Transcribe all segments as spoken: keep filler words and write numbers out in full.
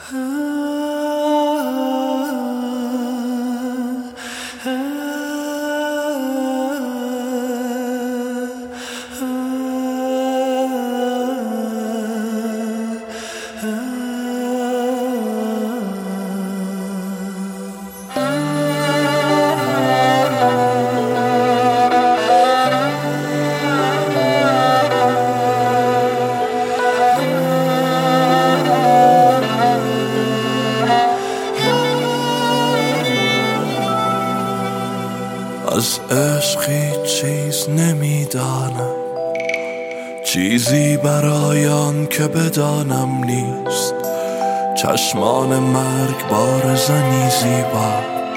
از عشق هیچ چیز نمیدانم، چیزی برای آن که بدانم نیست. چشمان مرگ بار زنی زیبا،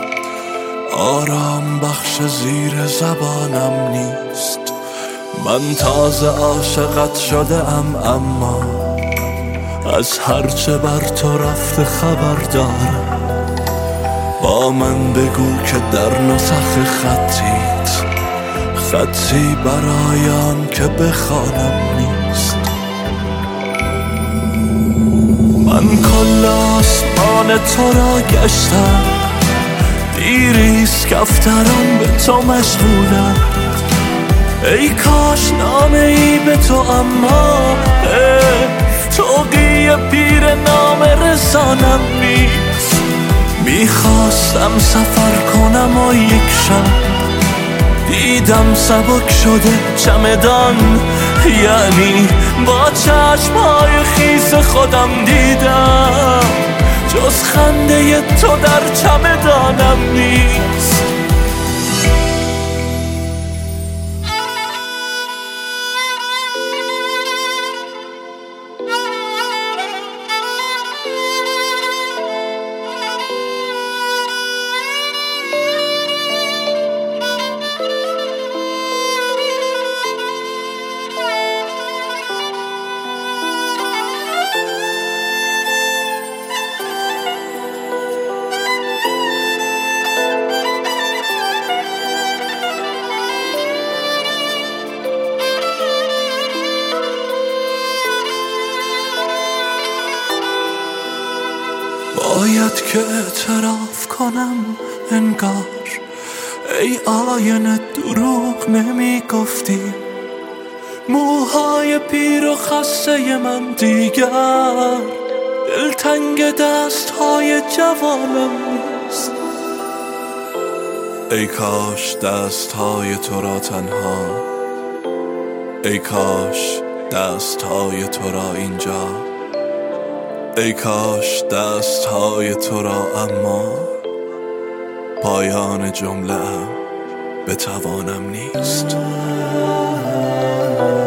آرام بخش زیر زبانم نیست. من تازه عاشقت شده ام، اما از هرچه بر تو رفته خبر دارم. با من بگو که در نسخ خطیت، خطی برای آن که بخوانم نیست. من کل آسمان تو را گشتم، دیریست کفتران به تو مشغولم. ای کاش نامه ای به تو، اما توقی پیر نامه رسانم نیست. میخواستم سفر کنم و یک شب دیدم سبک شده چمدان، یعنی با چشمهای خیس خودم دیدم جز خنده تو در چمدانم نیست. باید که اعتراف کنم انگار ای آینه دروغ نمی گفتی. موهای پیر و خسته من دیگر دلتنگ دست های جوانم نیست. ای کاش دست های تو را تنها، ای کاش دست های تو را اینجا، ای کاش دست های تو را، اما پایان جمله بتوانم نیست.